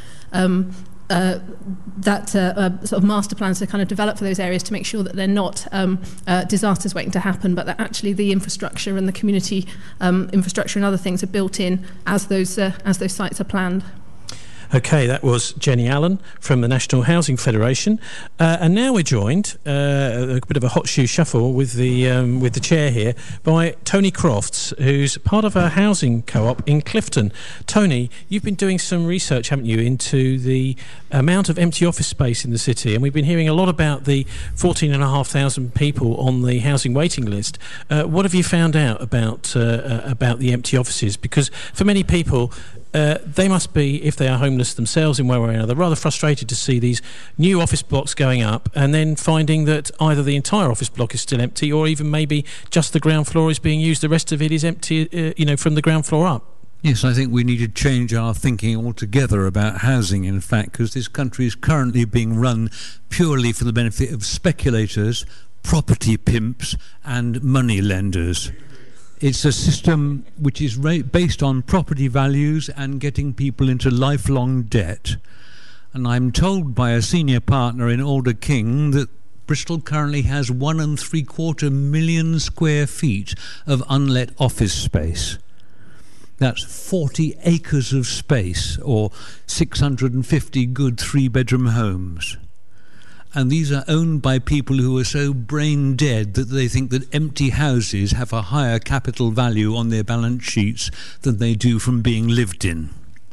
sort of master plans are kind of developed for those areas to make sure that they're not disasters waiting to happen, but that actually the infrastructure and the community infrastructure and other things are built in as those sites are planned. Okay, that was Jenny Allen from the National Housing Federation, and now we're joined a bit of a hot shoe shuffle with the chair here by Tony Crofts, who's part of a housing co-op in Clifton. Tony, you've been doing some research, haven't you, into the amount of empty office space in the city, and we've been hearing a lot about the 14,500 people on the housing waiting list. What have you found out about the empty offices? Because for many people, they must be, if they are homeless themselves in one way or another, rather frustrated to see these new office blocks going up and then finding that either the entire office block is still empty or even maybe just the ground floor is being used, the rest of it is empty, from the ground floor up. Yes, I think we need to change our thinking altogether about housing, in fact, because this country is currently being run purely for the benefit of speculators, property pimps and money lenders. It's a system which is based on property values and getting people into lifelong debt. And I'm told by a senior partner in Alder King that Bristol currently has 1.75 million square feet of unlet office space. That's 40 acres of space, or 650 good three-bedroom homes. And these are owned by people who are so brain dead that they think that empty houses have a higher capital value on their balance sheets than they do from being lived in.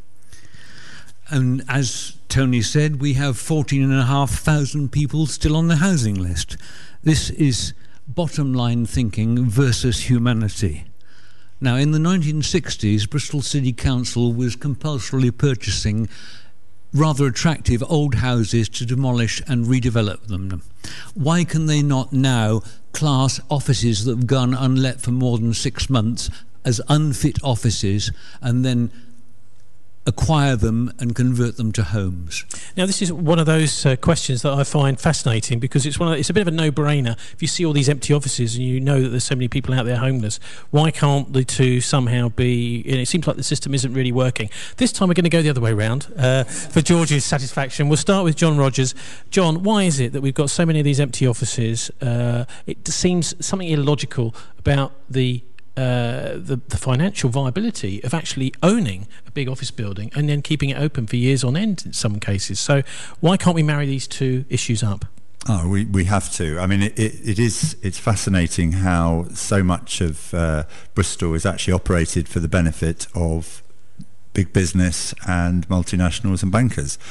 And as Tony said, we have 14,500 people still on the housing list. This is bottom line thinking versus humanity. Now, in the 1960s, Bristol City Council was compulsorily purchasing rather attractive old houses to demolish and redevelop them. Why can they not now class offices that have gone unlet for more than 6 months as unfit offices and then acquire them and convert them to homes? Now, this is one of those questions that I find fascinating, because it's a bit of a no-brainer. If you see all these empty offices and you know that there's so many people out there homeless, why can't the two somehow be... it seems like the system isn't really working. This time we're going to go the other way around for George's satisfaction. We'll start with John Rogers. John, why is it that we've got so many of these empty offices? It seems something illogical about the financial viability of actually owning a big office building and then keeping it open for years on end in some cases. So why can't we marry these two issues up? Oh, we have to. I mean, it's fascinating how so much of Bristol is actually operated for the benefit of big business and multinationals and bankers.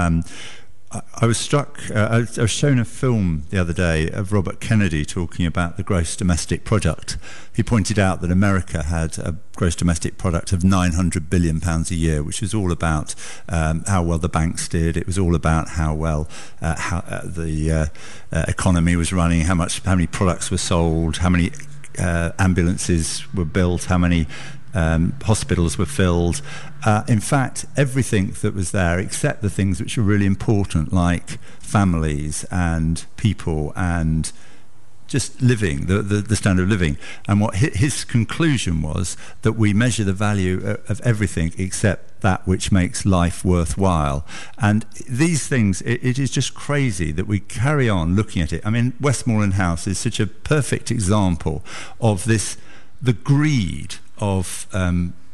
I was struck, I was shown a film the other day of Robert Kennedy talking about the gross domestic product. He pointed out that America had a gross domestic product of £900 billion a year, which was all about how well the banks did. It was all about how well the economy was running, how many products were sold, how many ambulances were built, how many hospitals were filled. In fact, everything that was there, except the things which were really important, like families and people and just living, the standard of living. And what his conclusion was that we measure the value of everything except that which makes life worthwhile. And these things, it is just crazy that we carry on looking at it. I mean, Westmoreland House is such a perfect example of this, the greed of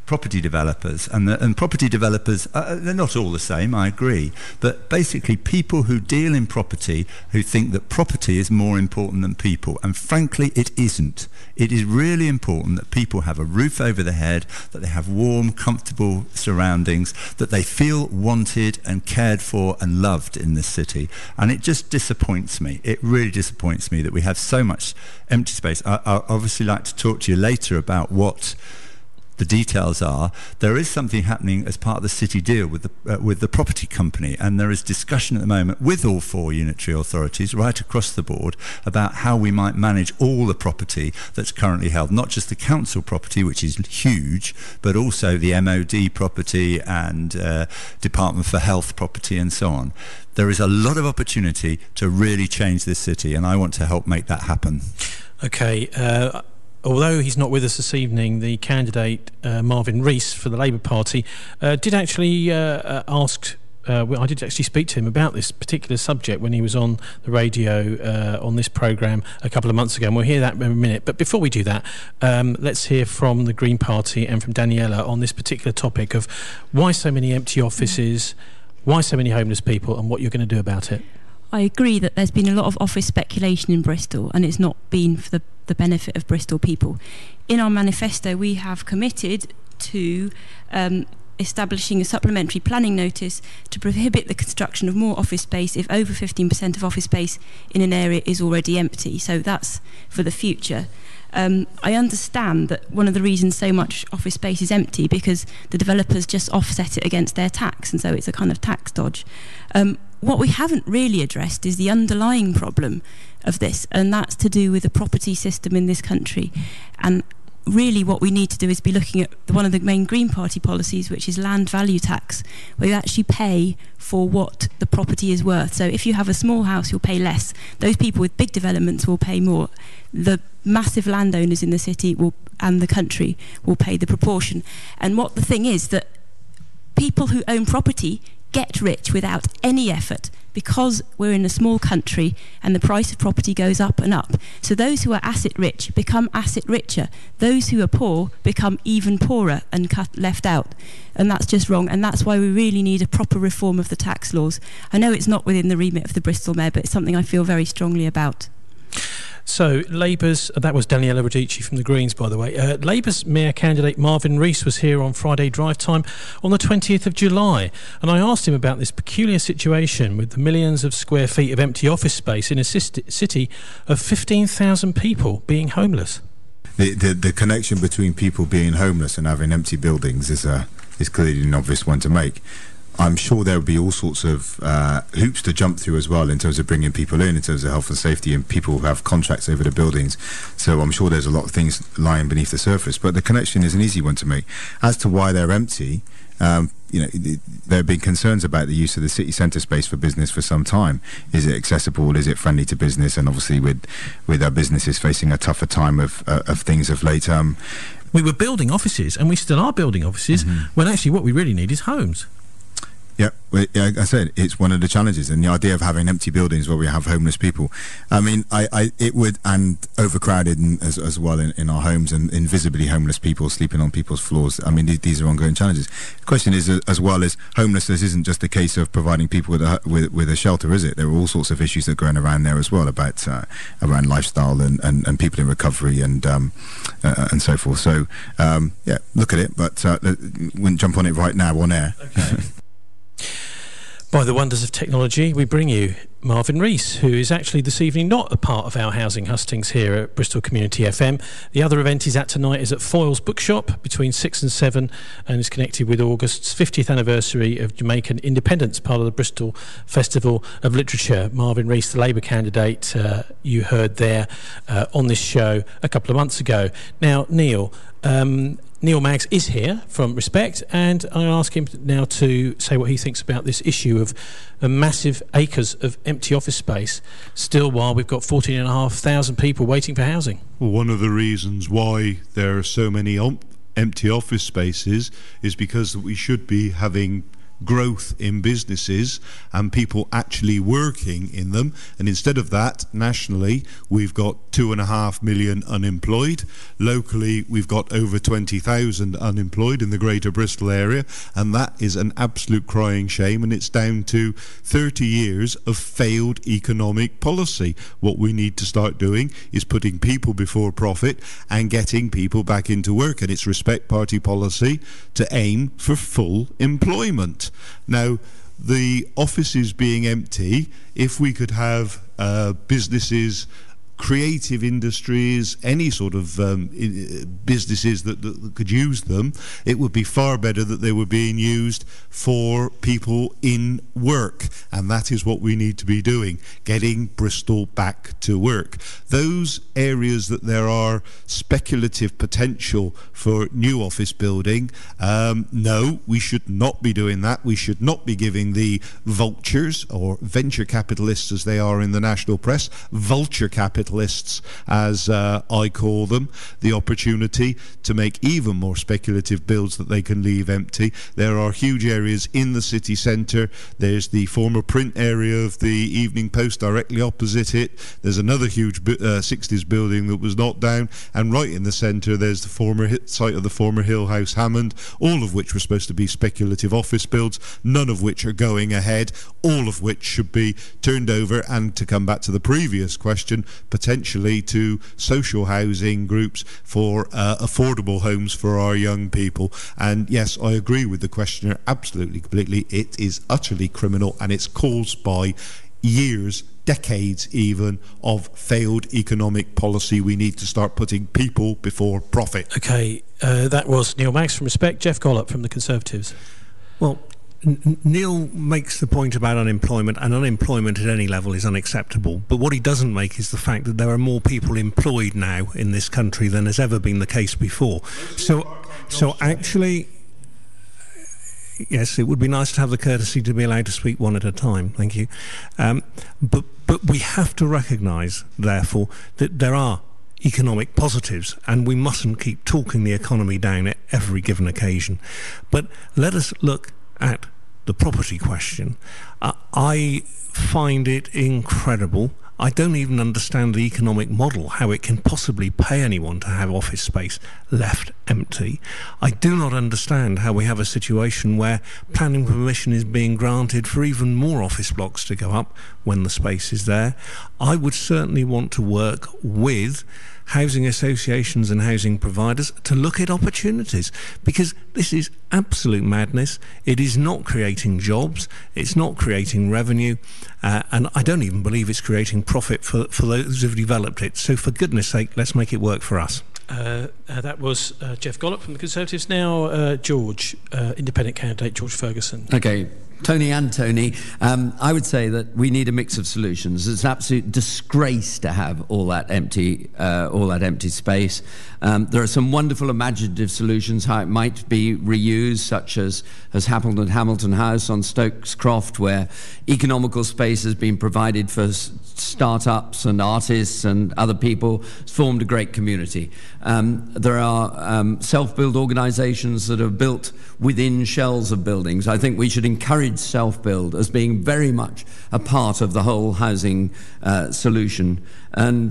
property developers, and property developers, they're not all the same, I agree, but basically people who deal in property who think that property is more important than people, and frankly it isn't. It is really important that people have a roof over their head, that they have warm, comfortable surroundings, that they feel wanted and cared for and loved in this city, and it just disappoints me. It really disappoints me that we have so much empty space. I obviously like to talk to you later about what the details are. There is something happening as part of the city deal with the property company, and there is discussion at the moment with all 4 unitary authorities right across the board about how we might manage all the property that's currently held, not just the council property, which is huge, but also the MOD property and Department for Health property and so on. There is a lot of opportunity to really change this city, and I want to help make that happen. Okay, although he's not with us this evening, the candidate Marvin Rees for the Labour Party did actually ask. I did actually speak to him about this particular subject when he was on the radio on this programme a couple of months ago, and we'll hear that in a minute. But before we do that, let's hear from the Green Party and from Daniela on this particular topic of why so many empty offices, why so many homeless people, and what you're going to do about it. I agree that there's been a lot of office speculation in Bristol, and it's not been for the benefit of Bristol people. In our manifesto, we have committed to establishing a supplementary planning notice to prohibit the construction of more office space if over 15% of office space in an area is already empty. So that's for the future. I understand that one of the reasons so much office space is empty because the developers just offset it against their tax, and so it's a kind of tax dodge. What we haven't really addressed is the underlying problem of this, and that's to do with the property system in this country. And really what we need to do is be looking at one of the main Green Party policies, which is land value tax, where you actually pay for what the property is worth. So if you have a small house, you'll pay less. Those people with big developments will pay more. The massive landowners in the city and the country will pay the proportion. And what the thing is that people who own property get rich without any effort because we're in a small country and the price of property goes up and up. So those who are asset rich become asset richer. Those who are poor become even poorer and left out. And that's just wrong. And that's why we really need a proper reform of the tax laws. I know it's not within the remit of the Bristol Mayor, but it's something I feel very strongly about. So Labour's, that was Daniela Radici from the Greens, by the way. Labour's Mayor candidate Marvin Rees was here on Friday Drive Time on the 20th of July, and I asked him about this peculiar situation with the millions of square feet of empty office space in a city of 15,000 people being homeless. The connection between people being homeless and having empty buildings is clearly an obvious one to make. I'm sure there will be all sorts of hoops to jump through as well in terms of bringing people in terms of health and safety, and people who have contracts over the buildings. So I'm sure there's a lot of things lying beneath the surface. But the connection is an easy one to make. As to why they're empty, there have been concerns about the use of the city centre space for business for some time. Is it accessible? Is it friendly to business? And obviously with our businesses facing a tougher time of things of late. We were building offices, and we still are building offices, when actually what we really need is homes. Yeah, like I said, it's one of the challenges, and the idea of having empty buildings where we have homeless people. I mean, it would, and overcrowded as well in our homes, and invisibly homeless people sleeping on people's floors. I mean, these are ongoing challenges. The question is, as well as homelessness isn't just a case of providing people with a shelter, is it? There are all sorts of issues that are going around there as well about around lifestyle and people in recovery and so forth. So yeah, look at it, but wouldn't jump on it right now on air. Okay. By the wonders of technology, we bring you Marvin Rees, who is actually this evening not a part of our housing hustings here at Bristol Community FM. The other event he's at tonight is at Foyle's Bookshop between 6 and 7, and is connected with August's 50th anniversary of Jamaican independence, part of the Bristol Festival of Literature. Marvin Rees, the Labour candidate, you heard there on this show a couple of months ago. Now, Neil Maggs is here from Respect, and I ask him now to say what he thinks about this issue of massive acres of empty office space, still while we've got 14,500 people waiting for housing. Well, one of the reasons why there are so many empty office spaces is because we should be having growth in businesses and people actually working in them. And instead of that, nationally, we've got 2.5 million unemployed. Locally, we've got over 20,000 unemployed in the Greater Bristol area, and that is an absolute crying shame, and it's down to 30 years of failed economic policy. What we need to start doing is putting people before profit and getting people back into work, and it's Respect Party policy to aim for full employment. Now, the offices being empty, if we could have businesses, creative industries, any sort of businesses that could use them, it would be far better that they were being used for people in work, and that is what we need to be doing, getting Bristol back to work. Those areas that there are speculative potential for new office building, no, we should not be doing that. We should not be giving the vultures, or venture capitalists as they are in the national press, vulture capitalists as I call them, the opportunity to make even more speculative builds that they can leave empty. There are huge areas in the city centre. There's the former print area of the Evening Post directly opposite it. There's another huge 60s building that was knocked down, and right in the centre there's the former site of the former Hill House Hammond, all of which were supposed to be speculative office builds, none of which are going ahead, all of which should be turned over, and to come back to the previous question, potentially to social housing groups for affordable homes for our young people. And yes, I agree with the questioner absolutely, completely. It is utterly criminal, and it's caused by years, decades even, of failed economic policy. We need to start putting people before profit. Okay, that was Neil Maggs from Respect. Jeff Gollop from the Conservatives. Well, Neil makes the point about unemployment, and unemployment at any level is unacceptable. But what he doesn't make is the fact that there are more people employed now in this country than has ever been the case before. So actually, yes, it would be nice to have the courtesy to be allowed to speak one at a time. Thank you. But we have to recognise, therefore, that there are economic positives, and we mustn't keep talking the economy down at every given occasion. But let us look at the property question. I find it incredible. I don't even understand the economic model, how it can possibly pay anyone to have office space left empty. I do not understand how we have a situation where planning permission is being granted for even more office blocks to go up when the space is there. I would certainly want to work with housing associations and housing providers to look at opportunities, because this is absolute madness. It is not creating jobs, it's not creating revenue, and I don't even believe it's creating profit for those who've developed it. So for goodness sake, let's make it work for us. That was Jeff Gollop from the Conservatives. Now George, independent candidate George Ferguson. Okay, Tony and Tony, I would say that we need a mix of solutions. It's an absolute disgrace to have all that empty space. There are some wonderful imaginative solutions how it might be reused, such as has happened at Hamilton House on Stokes Croft, where economical space has been provided for start-ups and artists and other people. It's formed a great community. There are self-build organisations that are built within shells of buildings. I think we should encourage self-build as being very much a part of the whole housing solution. And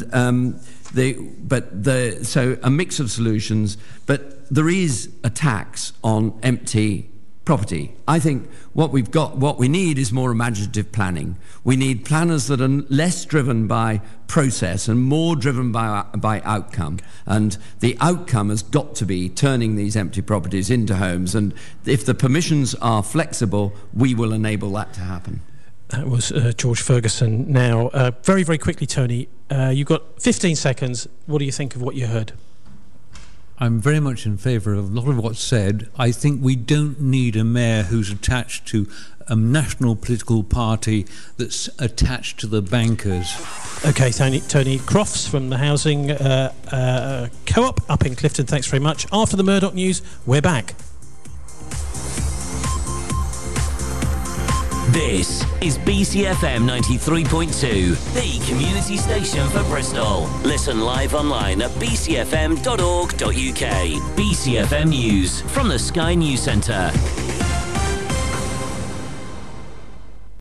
so a mix of solutions, but there is a tax on empty property. I think what we need is more imaginative planning. We need planners that are less driven by process and more driven by outcome. And the outcome has got to be turning these empty properties into homes. And if the permissions are flexible, we will enable that to happen. That was George Ferguson. Now, very, very quickly, Tony, you've got 15 seconds. What do you think of what you heard? I'm very much in favour of a lot of what's said. I think we don't need a mayor who's attached to a national political party that's attached to the bankers. Okay, Tony Crofts from the Housing Co-op up in Clifton, thanks very much. After the Murdoch news, we're back. This is BCFM 93.2, the community station for Bristol. Listen live online at bcfm.org.uk. BCFM News from the Sky News Centre.